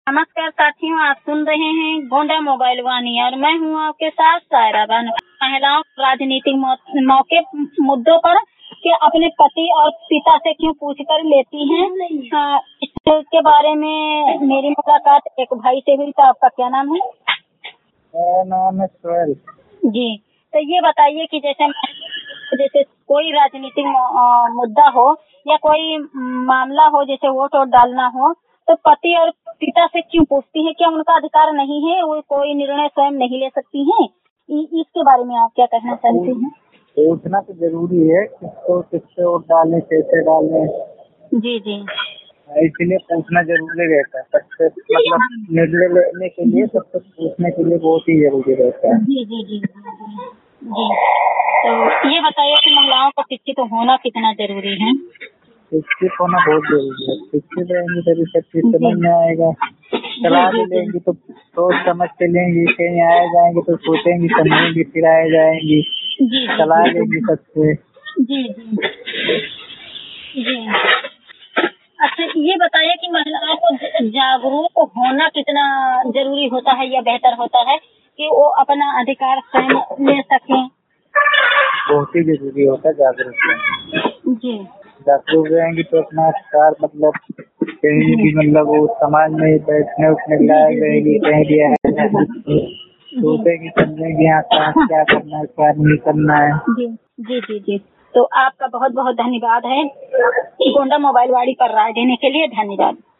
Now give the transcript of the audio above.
नमस्कार साथियों, आप सुन रहे हैं गोंडा मोबाइल वाणी और मैं हूं आपके साथ सायरा बानो। महिलाओं राजनीतिक मौके मुद्दों पर कि अपने पति और पिता से क्यों पूछकर लेती हैं, इसके बारे में मेरी मुलाकात एक भाई से हुई। तो आपका क्या नाम है? मेरा नाम है सोहेल जी। तो ये बताइए कि जैसे कोई राजनीतिक मुद्दा हो या कोई मामला हो, जैसे वोट डालना हो, तो पति और पिता से क्यों पूछती है? क्या उनका अधिकार नहीं है? वो कोई निर्णय स्वयं नहीं ले सकती हैं? इसके बारे में आप क्या कहना चाहती हैं? पूछना तो जरूरी है, किसको वोट डालें, कैसे डालें। जी जी, इसलिए पूछना जरूरी रहता है। सबसे मतलब निर्णय लेने के लिए सब कुछ पूछने के लिए बहुत ही जरूरी रहता है। जी जी जी जी। तो ये बताइए कि महिलाओं को शिक्षित होना कितना जरूरी है? शिक्षित होना बहुत जरूरी है। शिक्षित रहेंगी तभी सब चीज समझ में आएगा। सलाह भी लेंगी तो सोच समझ के लेंगी। कहीं आए जाएंगे तो सोचेंगी, समझेंगी, फिर आए जाएंगी। सलाह लेंगी सबसे। जी जी जी। अच्छा, ये बताइए कि महिलाओं को जागरूक होना कितना जरूरी होता है या बेहतर होता है कि वो अपना अधिकार स्वयं ले सकें? बहुत ही जरूरी होता है जागरूक रहना। जी। जागरूक रहेंगी तो अपना अधिकार मतलब कहीं भी मतलब वो समाज में बैठने उठने लायक रहेगी। कहीं भी सोचेंगी, समझेंगी यहाँ क्या करना है, क्या नहीं करना है। जी जी जी जी। तो आपका बहुत बहुत धन्यवाद है गोंडा मोबाइल वाणी पर राय देने के लिए। धन्यवाद।